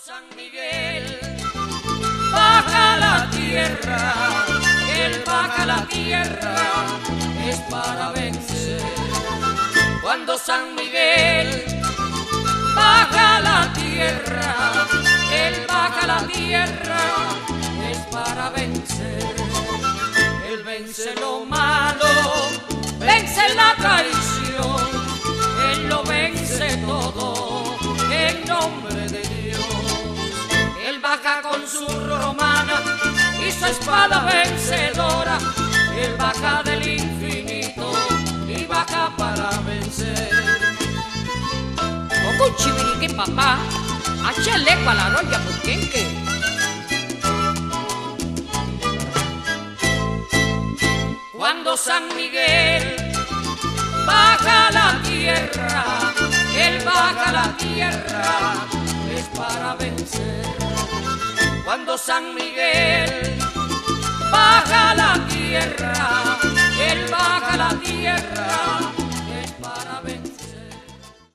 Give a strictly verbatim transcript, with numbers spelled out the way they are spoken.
San Miguel baja la tierra, él baja la tierra, es para vencer. Cuando San Miguel baja la tierra, él baja la tierra, es para vencer. Él vence lo malo, vence la traición, él lo vence todo en nombre de Dios. Él baja con su romana y su espada vencedora, él baja del infinito y baja para vencer. Oku chivirique papá, achale pa la roya puquenque. Cuando San Miguel baja la tierra, él baja la tierra, es para vencer. Cuando San Miguel baja la tierra, él baja la tierra,